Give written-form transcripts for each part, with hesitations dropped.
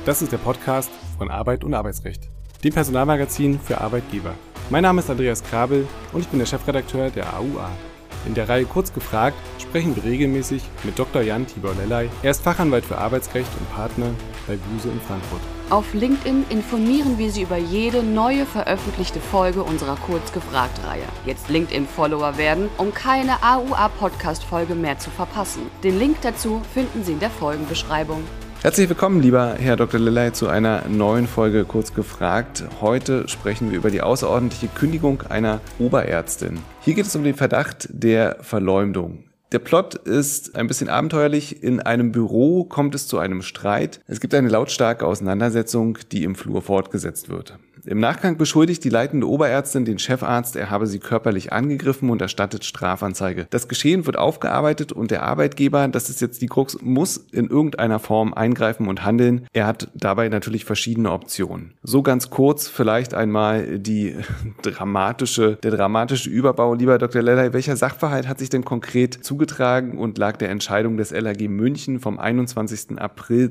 Das ist der Podcast von Arbeit und Arbeitsrecht, dem Personalmagazin für Arbeitgeber. Mein Name ist Andreas Krabel und ich bin der Chefredakteur der AUA. In der Reihe Kurz gefragt sprechen wir regelmäßig mit Dr. Jan Tibor Lellay. Er ist Fachanwalt für Arbeitsrecht und Partner bei Buse in Frankfurt. Auf LinkedIn informieren wir Sie über jede neue veröffentlichte Folge unserer Kurz gefragt-Reihe. Jetzt LinkedIn-Follower werden, um keine AUA-Podcast-Folge mehr zu verpassen. Den Link dazu finden Sie in der Folgenbeschreibung. Herzlich willkommen, lieber Herr Dr. Lellay, zu einer neuen Folge Kurz gefragt. Heute sprechen wir über die außerordentliche Kündigung einer Oberärztin. Hier geht es um den Verdacht der Verleumdung. Der Plot ist ein bisschen abenteuerlich. In einem Büro kommt es zu einem Streit. Es gibt eine lautstarke Auseinandersetzung, die im Flur fortgesetzt wird. Im Nachgang beschuldigt die leitende Oberärztin den Chefarzt, er habe sie körperlich angegriffen und erstattet Strafanzeige. Das Geschehen wird aufgearbeitet und der Arbeitgeber, das ist jetzt die Krux, muss in irgendeiner Form eingreifen und handeln. Er hat dabei natürlich verschiedene Optionen. So ganz kurz vielleicht einmal der dramatische Überbau. Lieber Dr. Lellay, welcher Sachverhalt hat sich denn konkret zugetragen und lag der Entscheidung des LAG München vom 21. April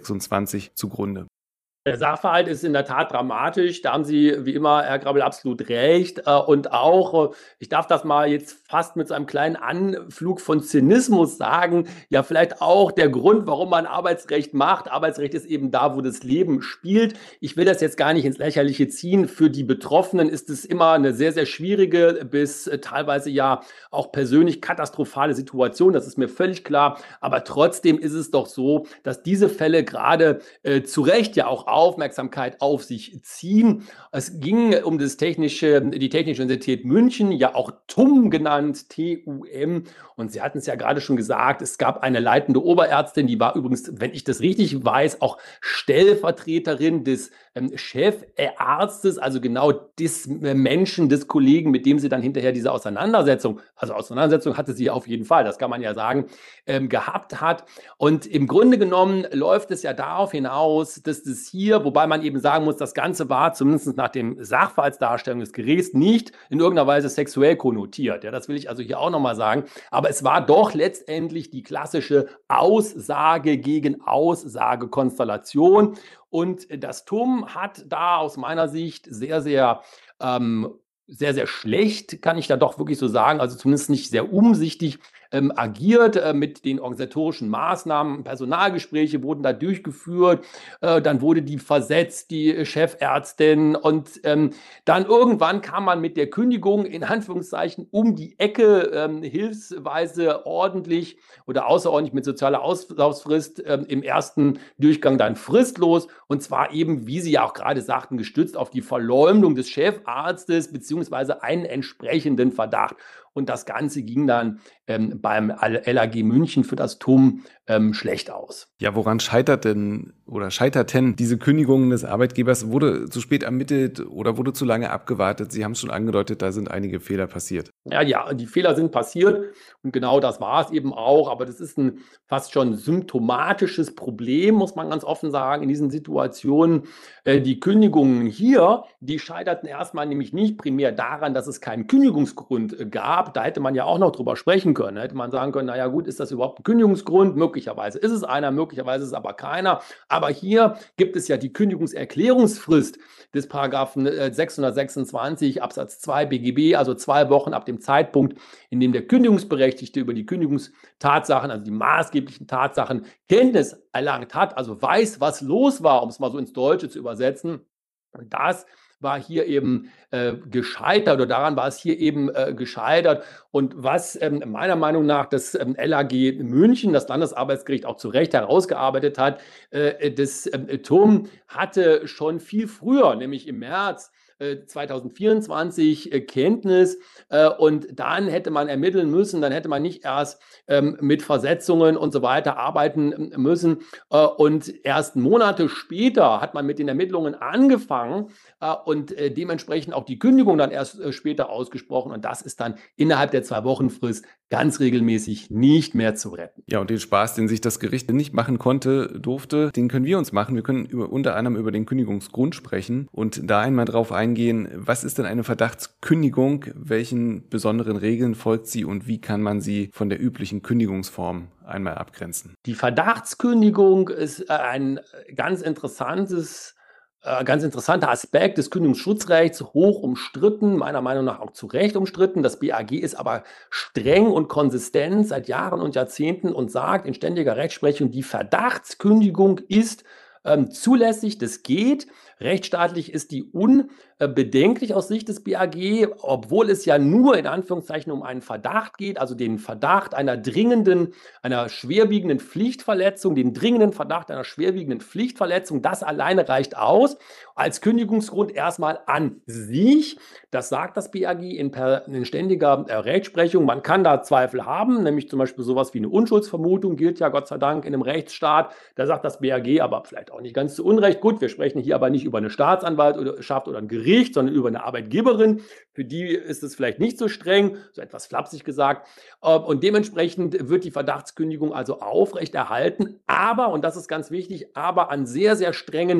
2026 zugrunde? Der Sachverhalt ist in der Tat dramatisch. Da haben Sie, wie immer, Herr Krabel, absolut recht. Und auch, ich darf das mal jetzt fast mit so einem kleinen Anflug von Zynismus sagen, ja vielleicht auch der Grund, warum man Arbeitsrecht macht. Arbeitsrecht ist eben da, wo das Leben spielt. Ich will das jetzt gar nicht ins Lächerliche ziehen. Für die Betroffenen ist es immer eine sehr, sehr schwierige bis teilweise ja auch persönlich katastrophale Situation. Das ist mir völlig klar. Aber trotzdem ist es doch so, dass diese Fälle gerade zu Recht ja auch Aufmerksamkeit auf sich ziehen. Es ging um die Technische Universität München, ja auch TUM genannt, TUM. Und Sie hatten es ja gerade schon gesagt, es gab eine leitende Oberärztin, die war übrigens, wenn ich das richtig weiß, auch Stellvertreterin des Chefarztes, also genau des Menschen, des Kollegen, mit dem sie dann hinterher diese Auseinandersetzung hatte sie auf jeden Fall, das kann man ja sagen, gehabt hat. Und im Grunde genommen läuft es ja darauf hinaus, dass das hier, wobei man eben sagen muss, das Ganze war zumindest nach dem Sachverhaltsdarstellung des Gerichts nicht in irgendeiner Weise sexuell konnotiert. Ja, das will ich also hier auch nochmal sagen. Aber es war doch letztendlich die klassische Aussage gegen Aussage-Konstellation. Und das TUM hat da aus meiner Sicht sehr, sehr schlecht, kann ich da doch wirklich so sagen, also zumindest nicht sehr umsichtig agiert mit den organisatorischen Maßnahmen. Personalgespräche wurden da durchgeführt, dann wurde die versetzt, die Chefärztin, und dann irgendwann kam man mit der Kündigung in Anführungszeichen um die Ecke, hilfsweise ordentlich oder außerordentlich mit sozialer Auslaufsfrist, im ersten Durchgang dann fristlos, und zwar eben, wie Sie ja auch gerade sagten, gestützt auf die Verleumdung des Chefarztes beziehungsweise einen entsprechenden Verdacht. Und das Ganze ging dann beim LAG München für das TUM schlecht aus. Ja, woran scheiterten diese Kündigungen des Arbeitgebers? Wurde zu spät ermittelt oder wurde zu lange abgewartet? Sie haben es schon angedeutet, da sind einige Fehler passiert. Ja, die Fehler sind passiert und genau das war es eben auch. Aber das ist ein fast schon symptomatisches Problem, muss man ganz offen sagen, in diesen Situationen. Die Kündigungen hier, die scheiterten erstmal nämlich nicht primär daran, dass es keinen Kündigungsgrund gab. Da hätte man ja auch noch drüber sprechen können. Da hätte man sagen können, naja gut, ist das überhaupt ein Kündigungsgrund? Möglicherweise ist es einer, möglicherweise ist es aber keiner. Aber hier gibt es ja die Kündigungserklärungsfrist des Paragraphen 626 Absatz 2 BGB, also 2 Wochen ab dem Zeitpunkt, in dem der Kündigungsberechtigte über die Kündigungstatsachen, also die maßgeblichen Tatsachen, Kenntnis erlangt hat, also weiß, was los war, um es mal so ins Deutsche zu übersetzen. Und das war hier eben gescheitert, oder daran war es hier eben gescheitert. Und was meiner Meinung nach das LAG München, das Landesarbeitsgericht, auch zu Recht herausgearbeitet hat, das TUM hatte schon viel früher, nämlich im März 2024 Kenntnis, und dann hätte man ermitteln müssen, dann hätte man nicht erst mit Versetzungen und so weiter arbeiten müssen, und erst Monate später hat man mit den Ermittlungen angefangen und dementsprechend auch die Kündigung dann erst später ausgesprochen, und das ist dann innerhalb der 2-Wochen-Frist ganz regelmäßig nicht mehr zu retten. Ja, und den Spaß, den sich das Gericht nicht machen durfte, den können wir uns machen. Wir können unter anderem über den Kündigungsgrund sprechen und da einmal drauf eingehen, eingehen. Was ist denn eine Verdachtskündigung? Welchen besonderen Regeln folgt sie und wie kann man sie von der üblichen Kündigungsform einmal abgrenzen? Die Verdachtskündigung ist ein ganz interessanter Aspekt des Kündigungsschutzrechts, hoch umstritten, meiner Meinung nach auch zu Recht umstritten. Das BAG ist aber streng und konsistent seit Jahren und Jahrzehnten und sagt in ständiger Rechtsprechung, die Verdachtskündigung ist zulässig, das geht. Rechtsstaatlich ist die unbedenklich aus Sicht des BAG, obwohl es ja nur in Anführungszeichen um einen Verdacht geht, also den Verdacht einer schwerwiegenden Pflichtverletzung, den dringenden Verdacht einer schwerwiegenden Pflichtverletzung. Das alleine reicht aus als Kündigungsgrund erstmal an sich. Das sagt das BAG in ständiger Rechtsprechung. Man kann da Zweifel haben, nämlich zum Beispiel sowas wie eine Unschuldsvermutung, gilt ja Gott sei Dank in einem Rechtsstaat. Da sagt das BAG aber vielleicht auch nicht ganz zu Unrecht. Gut, wir sprechen hier aber nicht über eine Staatsanwaltschaft oder ein Gericht, sondern über eine Arbeitgeberin. Für die ist es vielleicht nicht so streng, so etwas flapsig gesagt. Und dementsprechend wird die Verdachtskündigung also aufrechterhalten, aber, und das ist ganz wichtig, aber an sehr, sehr strengen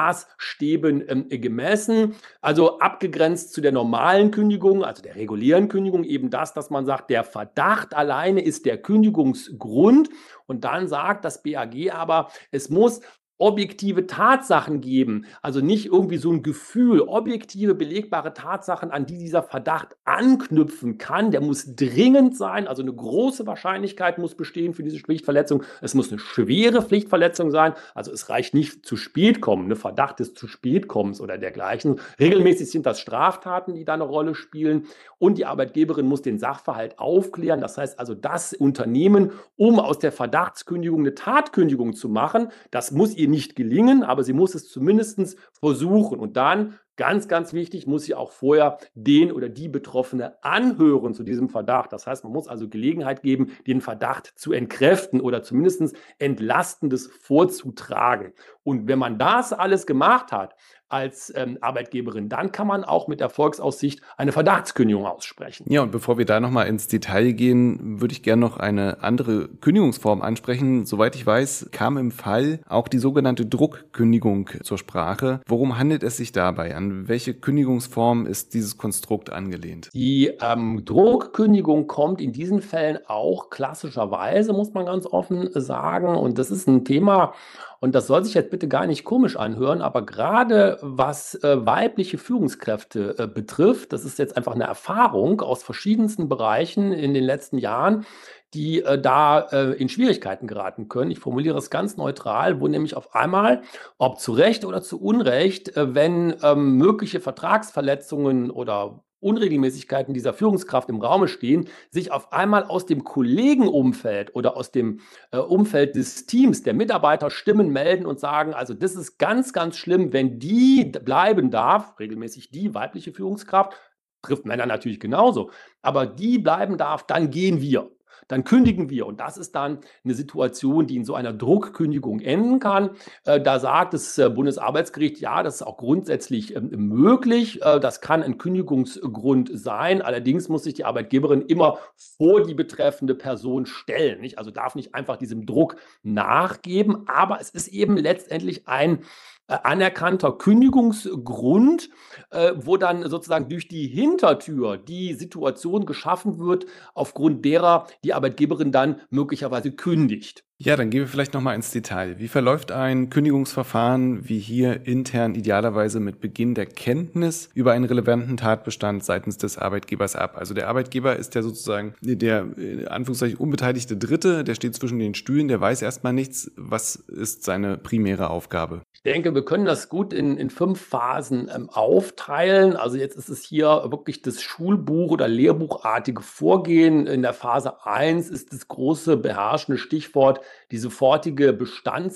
Maßstäben gemessen. Also abgegrenzt zu der normalen Kündigung, also der regulären Kündigung, eben das, dass man sagt, der Verdacht alleine ist der Kündigungsgrund. Und dann sagt das BAG aber, es muss objektive Tatsachen geben, also nicht irgendwie so ein Gefühl, objektive, belegbare Tatsachen, an die dieser Verdacht anknüpfen kann. Der muss dringend sein, also eine große Wahrscheinlichkeit muss bestehen für diese Pflichtverletzung. Es muss eine schwere Pflichtverletzung sein, also es reicht nicht zu spät kommen, eine Verdacht des zu spät kommens oder dergleichen. Regelmäßig sind das Straftaten, die da eine Rolle spielen und die Arbeitgeberin muss den Sachverhalt aufklären. Das heißt also, das Unternehmen, um aus der Verdachtskündigung eine Tatkündigung zu machen, das muss ihr nicht gelingen, aber sie muss es zumindest versuchen. Und dann, ganz, ganz wichtig, muss sie auch vorher den oder die Betroffene anhören zu diesem Verdacht. Das heißt, man muss also Gelegenheit geben, den Verdacht zu entkräften oder zumindest Entlastendes vorzutragen. Und wenn man das alles gemacht hat als Arbeitgeberin, dann kann man auch mit Erfolgsaussicht eine Verdachtskündigung aussprechen. Ja, und bevor wir da nochmal ins Detail gehen, würde ich gerne noch eine andere Kündigungsform ansprechen. Soweit ich weiß, kam im Fall auch die sogenannte Druckkündigung zur Sprache. Worum handelt es sich dabei? An welche Kündigungsform ist dieses Konstrukt angelehnt? Die Druckkündigung kommt in diesen Fällen auch klassischerweise, muss man ganz offen sagen. Und das ist ein Thema, und das soll sich jetzt bitte gar nicht komisch anhören, aber gerade was weibliche Führungskräfte betrifft, das ist jetzt einfach eine Erfahrung aus verschiedensten Bereichen in den letzten Jahren, die da in Schwierigkeiten geraten können. Ich formuliere es ganz neutral, wo nämlich auf einmal, ob zu Recht oder zu Unrecht, wenn mögliche Vertragsverletzungen oder Unregelmäßigkeiten dieser Führungskraft im Raume stehen, sich auf einmal aus dem Kollegenumfeld oder aus dem Umfeld des Teams der Mitarbeiter Stimmen melden und sagen, also das ist ganz, ganz schlimm, wenn die bleiben darf, regelmäßig die weibliche Führungskraft, trifft Männer natürlich genauso, aber die bleiben darf, dann gehen wir. Dann kündigen wir. Und das ist dann eine Situation, die in so einer Druckkündigung enden kann. Da sagt das Bundesarbeitsgericht, ja, das ist auch grundsätzlich möglich. Das kann ein Kündigungsgrund sein. Allerdings muss sich die Arbeitgeberin immer vor die betreffende Person stellen. Nicht? Also darf nicht einfach diesem Druck nachgeben. Aber es ist eben letztendlich ein anerkannter Kündigungsgrund, wo dann sozusagen durch die Hintertür die Situation geschaffen wird, aufgrund derer die Arbeitgeberin dann möglicherweise kündigt. Ja, dann gehen wir vielleicht nochmal ins Detail. Wie verläuft ein Kündigungsverfahren wie hier intern idealerweise mit Beginn der Kenntnis über einen relevanten Tatbestand seitens des Arbeitgebers ab? Also der Arbeitgeber ist ja sozusagen der Anführungszeichen unbeteiligte Dritte, der steht zwischen den Stühlen, der weiß erstmal nichts. Was ist seine primäre Aufgabe? Ich denke, wir können das gut in 5 Phasen aufteilen. Also jetzt ist es hier wirklich das Schulbuch- oder Lehrbuchartige Vorgehen. In der Phase 1 ist das große beherrschende Stichwort die sofortige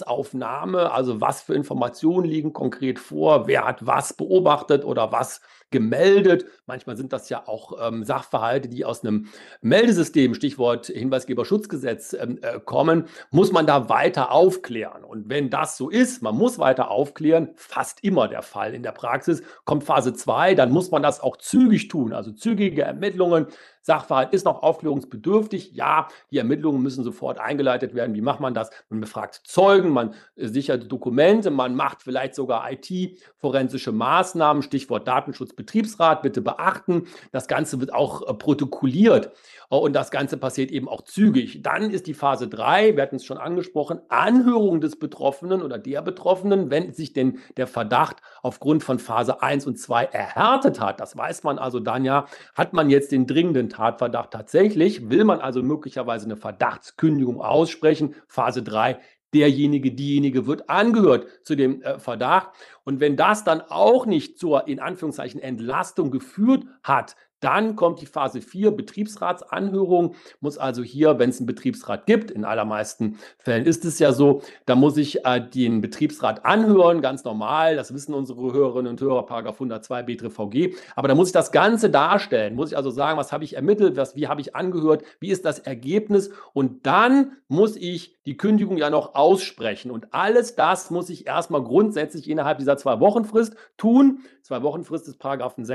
Bestandsaufnahme. Also was für Informationen liegen konkret vor, wer hat was beobachtet oder was gemeldet. Manchmal sind das ja auch Sachverhalte, die aus einem Meldesystem, Stichwort Hinweisgeberschutzgesetz, kommen, muss man da weiter aufklären. Und wenn das so ist, man muss weiter aufklären, fast immer der Fall in der Praxis, kommt Phase 2, dann muss man das auch zügig tun, also zügige Ermittlungen. Sachverhalt ist noch aufklärungsbedürftig. Ja, die Ermittlungen müssen sofort eingeleitet werden. Wie macht man das? Man befragt Zeugen, man sichert Dokumente, man macht vielleicht sogar IT-forensische Maßnahmen, Stichwort Datenschutzbetriebsrat, bitte beachten. Das Ganze wird auch protokolliert und das Ganze passiert eben auch zügig. Dann ist die Phase 3, wir hatten es schon angesprochen, Anhörung des Betroffenen oder der Betroffenen, wenn sich denn der Verdacht aufgrund von Phase 1 und 2 erhärtet hat. Das weiß man also dann ja, hat man jetzt den dringenden Tatverdacht tatsächlich, will man also möglicherweise eine Verdachtskündigung aussprechen, Phase 3, diejenige wird angehört zu dem Verdacht. Und wenn das dann auch nicht zur, in Anführungszeichen, Entlastung geführt hat, dann kommt die Phase 4, Betriebsratsanhörung, muss also hier, wenn es einen Betriebsrat gibt, in allermeisten Fällen ist es ja so, da muss ich den Betriebsrat anhören, ganz normal, das wissen unsere Hörerinnen und Hörer, § 102 BTRVG, aber da muss ich das Ganze darstellen, muss ich also sagen, was habe ich ermittelt, wie habe ich angehört, wie ist das Ergebnis und dann muss ich die Kündigung ja noch aussprechen und alles das muss ich erstmal grundsätzlich innerhalb dieser 2-Wochen-Frist tun. 2-Wochen-Frist ist §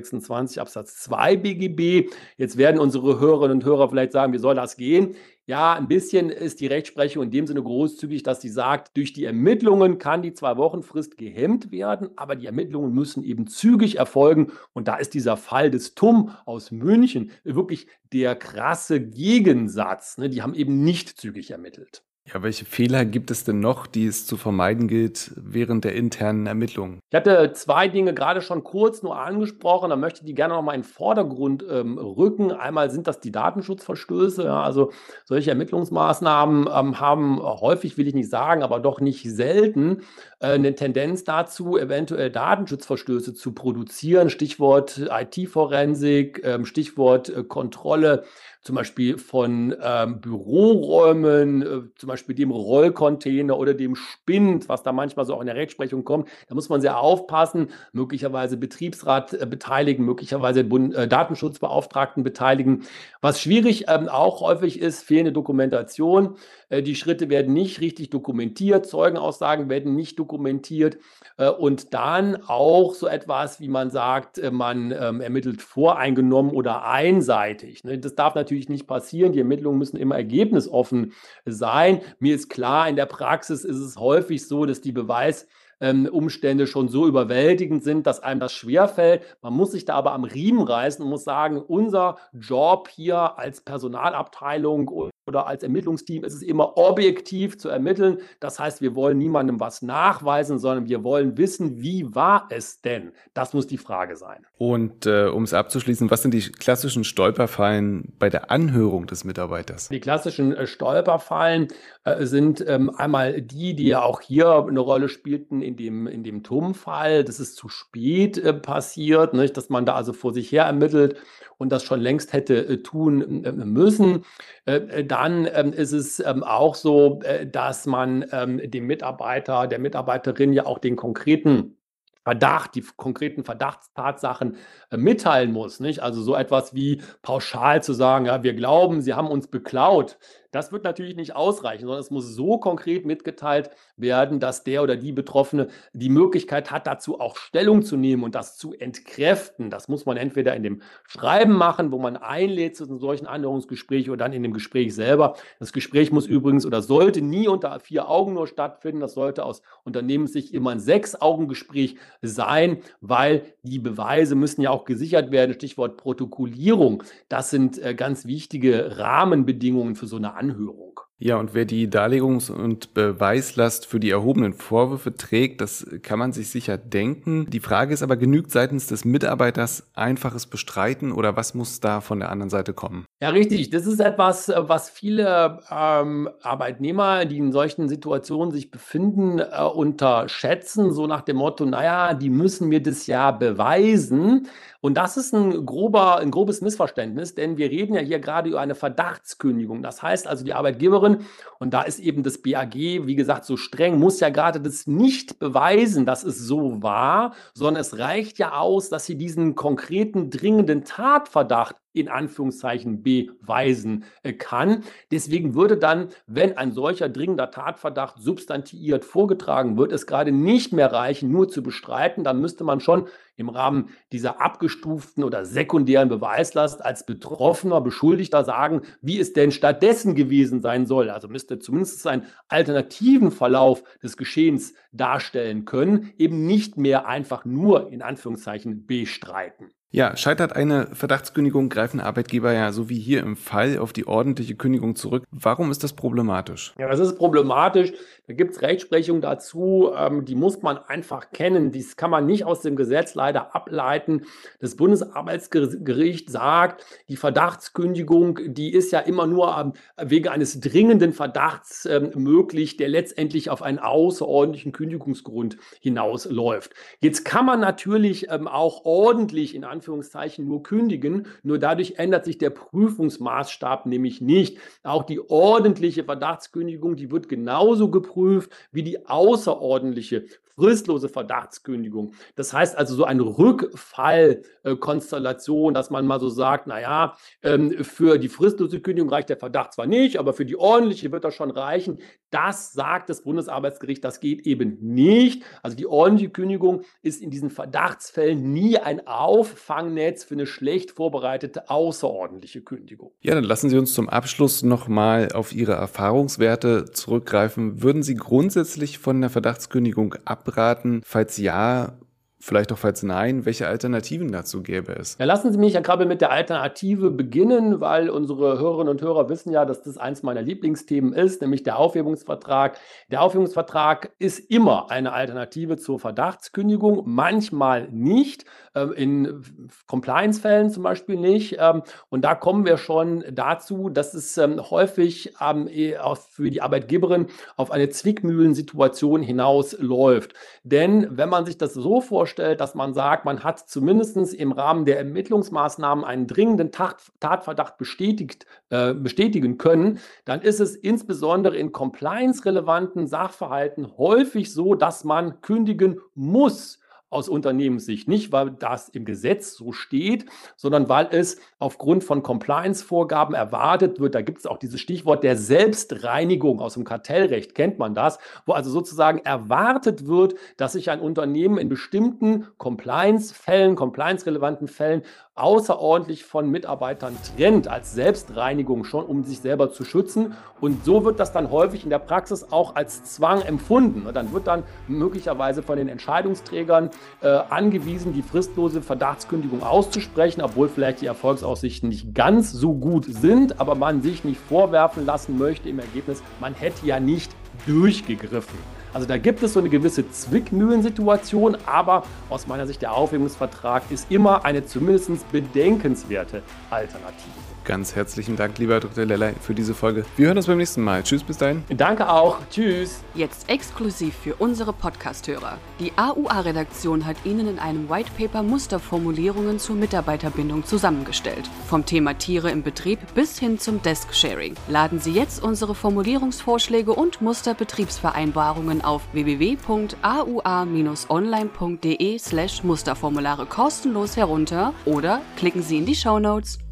626 Absatz 2 BGB. Jetzt werden unsere Hörerinnen und Hörer vielleicht sagen, wie soll das gehen? Ja, ein bisschen ist die Rechtsprechung in dem Sinne großzügig, dass sie sagt, durch die Ermittlungen kann die 2-Wochen-Frist gehemmt werden, aber die Ermittlungen müssen eben zügig erfolgen. Und da ist dieser Fall des TUM aus München wirklich der krasse Gegensatz. Ne? Die haben eben nicht zügig ermittelt. Ja, welche Fehler gibt es denn noch, die es zu vermeiden gilt während der internen Ermittlungen? Ich hatte 2 Dinge gerade schon kurz nur angesprochen, da möchte ich die gerne noch mal in den Vordergrund rücken. Einmal sind das die Datenschutzverstöße, ja, also solche Ermittlungsmaßnahmen haben häufig, will ich nicht sagen, aber doch nicht selten eine Tendenz dazu, eventuell Datenschutzverstöße zu produzieren. Stichwort IT-Forensik, Stichwort Kontrolle zum Beispiel von Büroräumen, zum Beispiel dem Rollcontainer oder dem Spind, was da manchmal so auch in der Rechtsprechung kommt. Da muss man sehr aufpassen, möglicherweise Betriebsrat beteiligen, möglicherweise Datenschutzbeauftragten beteiligen. Was schwierig auch häufig ist, fehlende Dokumentation. Die Schritte werden nicht richtig dokumentiert, Zeugenaussagen werden nicht dokumentiert und dann auch so etwas, wie man sagt, man ermittelt voreingenommen oder einseitig. Ne? Das darf natürlich nicht passieren. Die Ermittlungen müssen immer ergebnisoffen sein. Mir ist klar, in der Praxis ist es häufig so, dass die Umstände schon so überwältigend sind, dass einem das schwerfällt. Man muss sich da aber am Riemen reißen und muss sagen, unser Job hier als Personalabteilung oder als Ermittlungsteam ist es immer objektiv zu ermitteln. Das heißt, wir wollen niemandem was nachweisen, sondern wir wollen wissen, wie war es denn? Das muss die Frage sein. Und um es abzuschließen, was sind die klassischen Stolperfallen bei der Anhörung des Mitarbeiters? Die klassischen Stolperfallen sind einmal die ja auch hier eine Rolle spielten in dem TUM-Fall. Das ist zu spät passiert, nicht? Dass man da also vor sich her ermittelt und das schon längst hätte tun müssen. Dann ist es auch so, dass man dem Mitarbeiter, der Mitarbeiterin ja auch den konkreten Verdacht, die konkreten Verdachtstatsachen mitteilen muss, nicht? Also so etwas wie pauschal zu sagen, ja, wir glauben, sie haben uns beklaut. Das wird natürlich nicht ausreichen, sondern es muss so konkret mitgeteilt werden, dass der oder die Betroffene die Möglichkeit hat, dazu auch Stellung zu nehmen und das zu entkräften. Das muss man entweder in dem Schreiben machen, wo man einlädt zu einem solchen Anhörungsgespräch oder dann in dem Gespräch selber. Das Gespräch muss übrigens oder sollte nie unter 4 Augen nur stattfinden. Das sollte aus Unternehmenssicht immer ein 6-Augen-Gespräch sein, weil die Beweise müssen ja auch gesichert werden. Stichwort Protokollierung. Das sind ganz wichtige Rahmenbedingungen für so eine Anhörung. Ja, und wer die Darlegungs- und Beweislast für die erhobenen Vorwürfe trägt, das kann man sich sicher denken. Die Frage ist aber, genügt seitens des Mitarbeiters einfaches Bestreiten oder was muss da von der anderen Seite kommen? Ja, richtig. Das ist etwas, was viele Arbeitnehmer, die in solchen Situationen sich befinden, unterschätzen, so nach dem Motto, naja, die müssen mir das ja beweisen. Und das ist ein grobes Missverständnis, denn wir reden ja hier gerade über eine Verdachtskündigung. Das heißt also, die Arbeitgeberin Gibberen. Und da ist eben das BAG, wie gesagt, so streng, muss ja gerade das nicht beweisen, dass es so war, sondern es reicht ja aus, dass sie diesen konkreten, dringenden Tatverdacht in Anführungszeichen beweisen kann. Deswegen würde dann, wenn ein solcher dringender Tatverdacht substantiiert vorgetragen wird, es gerade nicht mehr reichen, nur zu bestreiten. Dann müsste man schon im Rahmen dieser abgestuften oder sekundären Beweislast als Betroffener, Beschuldigter sagen, wie es denn stattdessen gewesen sein soll. Also müsste zumindest einen alternativen Verlauf des Geschehens darstellen können, eben nicht mehr einfach nur in Anführungszeichen bestreiten. Ja, scheitert eine Verdachtskündigung, greifen Arbeitgeber ja so wie hier im Fall auf die ordentliche Kündigung zurück. Warum ist das problematisch? Ja, das ist problematisch. Da gibt es Rechtsprechung dazu, die muss man einfach kennen. Dies kann man nicht aus dem Gesetz leider ableiten. Das Bundesarbeitsgericht sagt, die Verdachtskündigung, die ist ja immer nur wegen eines dringenden Verdachts möglich, der letztendlich auf einen außerordentlichen Kündigungsgrund hinausläuft. Jetzt kann man natürlich auch ordentlich in Anführungszeichen nur kündigen, nur dadurch ändert sich der Prüfungsmaßstab nämlich nicht. Auch die ordentliche Verdachtskündigung, die wird genauso geprüft wie die außerordentliche fristlose Verdachtskündigung. Das heißt also so eine Rückfallkonstellation, dass man mal so sagt, naja, für die fristlose Kündigung reicht der Verdacht zwar nicht, aber für die ordentliche wird das schon reichen. Das sagt das Bundesarbeitsgericht, das geht eben nicht. Also die ordentliche Kündigung ist in diesen Verdachtsfällen nie ein Auffangnetz für eine schlecht vorbereitete außerordentliche Kündigung. Ja, dann lassen Sie uns zum Abschluss nochmal auf Ihre Erfahrungswerte zurückgreifen. Würden Sie grundsätzlich von der Verdachtskündigung abraten? Falls ja, vielleicht auch falls nein, welche Alternativen dazu gäbe es? Ja, lassen Sie mich ja gerade mit der Alternative beginnen, weil unsere Hörerinnen und Hörer wissen ja, dass das eins meiner Lieblingsthemen ist, nämlich der Aufhebungsvertrag. Der Aufhebungsvertrag ist immer eine Alternative zur Verdachtskündigung, manchmal nicht, in Compliance-Fällen zum Beispiel nicht. Und da kommen wir schon dazu, dass es häufig für die Arbeitgeberin auf eine Zwickmühlensituation hinausläuft. Denn wenn man sich das so vorstellt, dass man sagt, man hat zumindest im Rahmen der Ermittlungsmaßnahmen einen dringenden Tatverdacht bestätigen können, dann ist es insbesondere in compliance-relevanten Sachverhalten häufig so, dass man kündigen muss. Aus Unternehmenssicht. Nicht, weil das im Gesetz so steht, sondern weil es aufgrund von Compliance-Vorgaben erwartet wird. Da gibt es auch dieses Stichwort der Selbstreinigung aus dem Kartellrecht, kennt man das, wo also sozusagen erwartet wird, dass sich ein Unternehmen in bestimmten Compliance-Fällen, compliance-relevanten Fällen außerordentlich von Mitarbeitern trennt, als Selbstreinigung schon, um sich selber zu schützen. Und so wird das dann häufig in der Praxis auch als Zwang empfunden. Und dann wird dann möglicherweise von den Entscheidungsträgern angewiesen, die fristlose Verdachtskündigung auszusprechen, obwohl vielleicht die Erfolgsaussichten nicht ganz so gut sind, aber man sich nicht vorwerfen lassen möchte im Ergebnis, man hätte ja nicht durchgegriffen. Also da gibt es so eine gewisse Zwickmühlensituation, aber aus meiner Sicht der Aufhebungsvertrag ist immer eine zumindest bedenkenswerte Alternative. Ganz herzlichen Dank, lieber Dr. Lellay, für diese Folge. Wir hören uns beim nächsten Mal. Tschüss, bis dahin. Danke auch. Tschüss. Jetzt exklusiv für unsere Podcast-Hörer. Die AUA-Redaktion hat Ihnen in einem Whitepaper Musterformulierungen zur Mitarbeiterbindung zusammengestellt. Vom Thema Tiere im Betrieb bis hin zum Desk-Sharing. Laden Sie jetzt unsere Formulierungsvorschläge und Musterbetriebsvereinbarungen auf www.aua-online.de/Musterformulare kostenlos herunter oder klicken Sie in die Shownotes.